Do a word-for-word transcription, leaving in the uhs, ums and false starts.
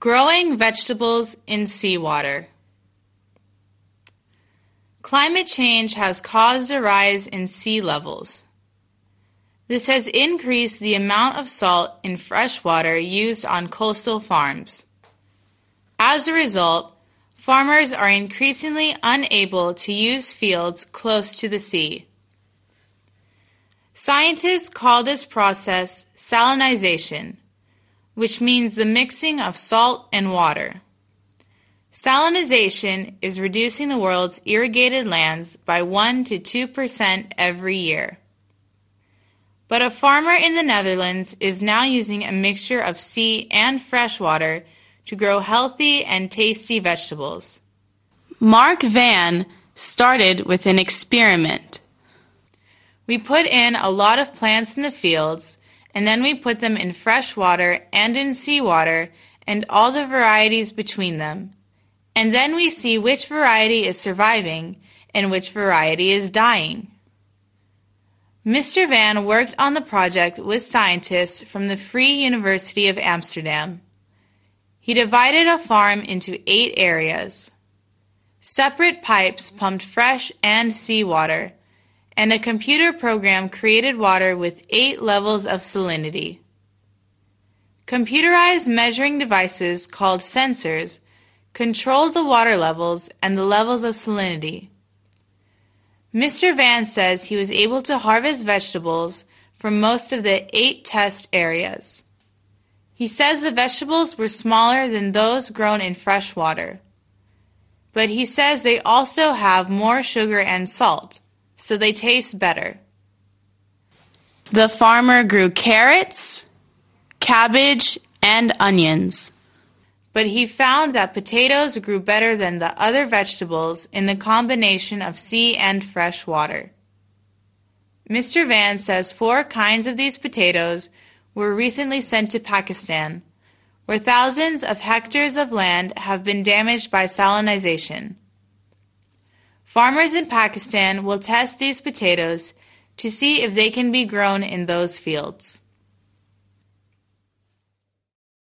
Growing vegetables in seawater. Climate change has caused a rise in sea levels. This has increased the amount of salt in fresh water used on coastal farms. As a result, farmers are increasingly unable to use fields close to the sea. Scientists call this process salinization, which means the mixing of salt and water. Salinization is reducing the world's irrigated lands by one to two percent every year. But a farmer in the Netherlands is now using a mixture of sea and fresh water to grow healthy and tasty vegetables. Mark Van started with an experiment. We put in a lot of plants in the fields, and then we put them in fresh water and in seawater and all the varieties between them. And then we see which variety is surviving and which variety is dying. Mister Van worked on the project with scientists from the Free University of Amsterdam. He divided a farm into eight areas. Separate pipes pumped fresh and seawater, and a computer program created water with eight levels of salinity. Computerized measuring devices called sensors controlled the water levels and the levels of salinity. Mister Van says he was able to harvest vegetables from most of the eight test areas. He says the vegetables were smaller than those grown in fresh water. But he says they also have more sugar and salt, so they taste better. The farmer grew carrots, cabbage, and onions. But he found that potatoes grew better than the other vegetables in the combination of sea and fresh water. Mister Van says four kinds of these potatoes were recently sent to Pakistan, where thousands of hectares of land have been damaged by salinization. Farmers in Pakistan will test these potatoes to see if they can be grown in those fields.